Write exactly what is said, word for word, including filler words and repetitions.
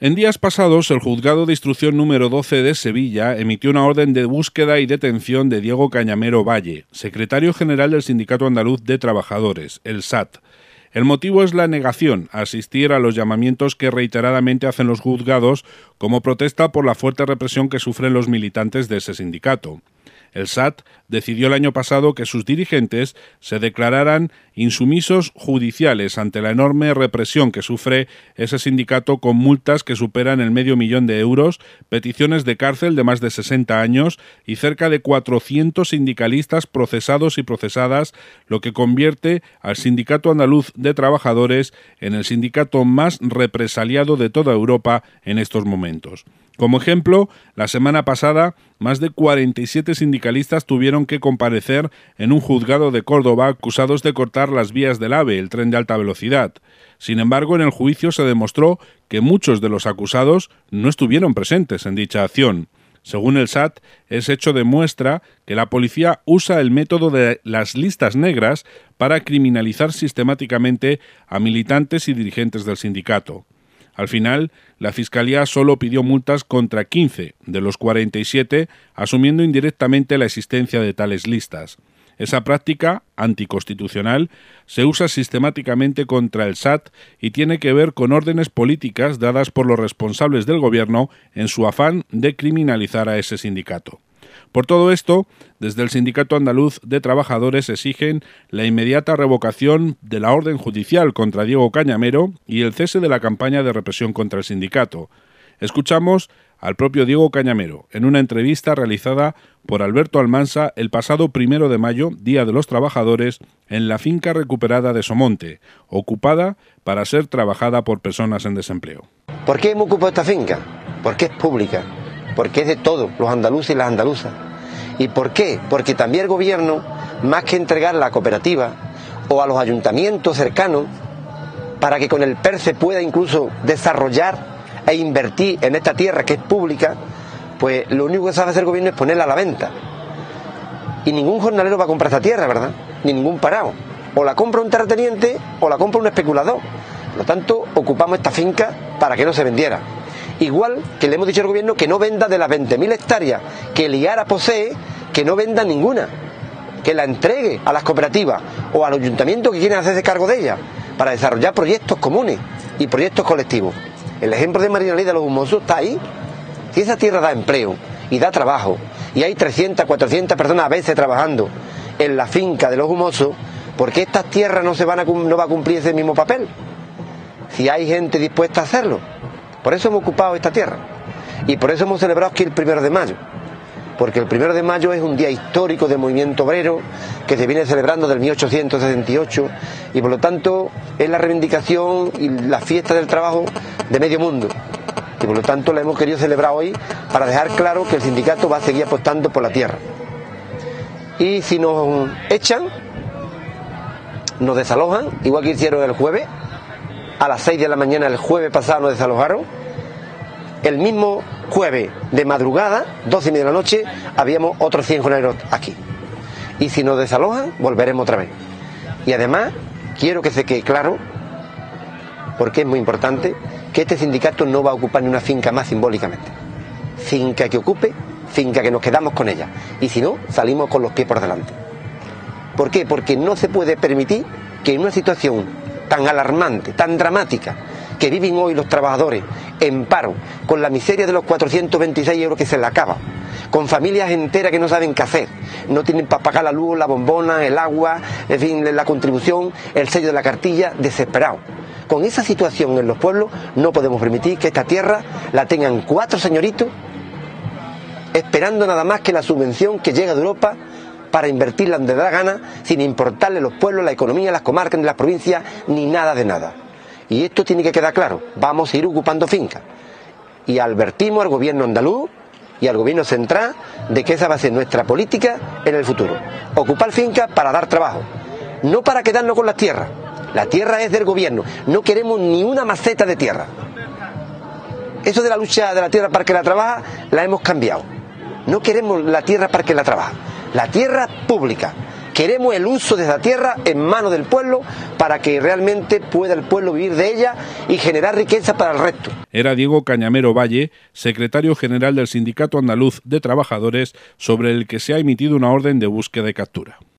En días pasados, el Juzgado de Instrucción número doce de Sevilla emitió una orden de búsqueda y detención de Diego Cañamero Valle, secretario general del Sindicato Andaluz de Trabajadores, el S A T. El motivo es la negación a asistir a los llamamientos que reiteradamente hacen los juzgados como protesta por la fuerte represión que sufren los militantes de ese sindicato. El S A T decidió el año pasado que sus dirigentes se declararan insumisos judiciales ante la enorme represión que sufre ese sindicato, con multas que superan el medio millón de euros, peticiones de cárcel de más de sesenta años y cerca de cuatrocientos sindicalistas procesados y procesadas, lo que convierte al Sindicato Andaluz de Trabajadores en el sindicato más represaliado de toda Europa en estos momentos. Como ejemplo, la semana pasada, más de cuarenta y siete sindicalistas tuvieron que comparecer en un juzgado de Córdoba acusados de cortar las vías del AVE, el tren de alta velocidad. Sin embargo, en el juicio se demostró que muchos de los acusados no estuvieron presentes en dicha acción. Según el S A T, ese hecho demuestra que la policía usa el método de las listas negras para criminalizar sistemáticamente a militantes y dirigentes del sindicato. Al final, la Fiscalía solo pidió multas contra quince de los cuarenta y siete, asumiendo indirectamente la existencia de tales listas. Esa práctica anticonstitucional se usa sistemáticamente contra el S A T y tiene que ver con órdenes políticas dadas por los responsables del gobierno en su afán de criminalizar a ese sindicato. Por todo esto, desde el Sindicato Andaluz de Trabajadores exigen la inmediata revocación de la orden judicial contra Diego Cañamero y el cese de la campaña de represión contra el sindicato. Escuchamos al propio Diego Cañamero en una entrevista realizada por Alberto Almansa el pasado primero de mayo, Día de los Trabajadores, en la finca recuperada de Somonte, ocupada para ser trabajada por personas en desempleo. ¿Por qué hemos ocupado esta finca? Porque es pública. Porque es de todos los andaluces y las andaluzas. ¿Y por qué? Porque también el gobierno, más que entregar la cooperativa o a los ayuntamientos cercanos, para que con el P E R se pueda incluso desarrollar e invertir en esta tierra que es pública, pues lo único que sabe hacer el gobierno es ponerla a la venta. Y ningún jornalero va a comprar esta tierra, ¿verdad? Ni ningún parado. O la compra un terrateniente o la compra un especulador. Por lo tanto, ocupamos esta finca para que no se vendiera. Igual que le hemos dicho al gobierno que no venda de las veinte mil hectáreas que el IARA posee, que no venda ninguna, que la entregue a las cooperativas o al ayuntamiento que quieren hacerse cargo de ella para desarrollar proyectos comunes y proyectos colectivos. El ejemplo de Marinalí de los Humosos está ahí. Si esa tierra da empleo y da trabajo y hay trescientas, cuatrocientas personas a veces trabajando en la finca de los Humosos, ¿por qué estas tierras no se van a, no va a cumplir ese mismo papel? Si hay gente dispuesta a hacerlo. Por eso hemos ocupado esta tierra y por eso hemos celebrado aquí el primero de mayo, porque el primero de mayo es un día histórico del movimiento obrero que se viene celebrando del mil ochocientos sesenta y ocho y por lo tanto es la reivindicación y la fiesta del trabajo de medio mundo y por lo tanto la hemos querido celebrar hoy para dejar claro que el sindicato va a seguir apostando por la tierra. Y si nos echan, nos desalojan, igual que hicieron el jueves. A las seis de la mañana el jueves pasado nos desalojaron. El mismo jueves de madrugada, doce y media de la noche, habíamos otros cien jornaleros aquí. Y si nos desalojan, volveremos otra vez. Y además, quiero que se quede claro, porque es muy importante, que este sindicato no va a ocupar ni una finca más simbólicamente. Finca que ocupe, finca que nos quedamos con ella. Y si no, salimos con los pies por delante. ¿Por qué? Porque no se puede permitir que en una situación tan alarmante, tan dramática, que viven hoy los trabajadores en paro, con la miseria de los cuatrocientos veintiséis euros que se le acaba, con familias enteras que no saben qué hacer, no tienen para pagar la luz, la bombona, el agua, en fin, la contribución, el sello de la cartilla, desesperados. Con esa situación en los pueblos no podemos permitir que esta tierra la tengan cuatro señoritos esperando nada más que la subvención que llega de Europa para invertirla donde da la gana, sin importarle los pueblos, la economía, las comarcas, ni las provincias, ni nada de nada. Y esto tiene que quedar claro, vamos a ir ocupando fincas. Y advertimos al gobierno andaluz y al gobierno central de que esa va a ser nuestra política en el futuro. Ocupar fincas para dar trabajo, no para quedarnos con las tierras. La tierra es del gobierno, no queremos ni una maceta de tierra. Eso de la lucha de la tierra para que la trabaja, la hemos cambiado. No queremos la tierra para que la trabaja. La tierra pública, Queremos el uso de esa tierra en manos del pueblo para que realmente pueda el pueblo vivir de ella y generar riqueza para el resto. Era Diego Cañamero Valle, secretario general del Sindicato Andaluz de Trabajadores, sobre el que se ha emitido una orden de búsqueda y captura.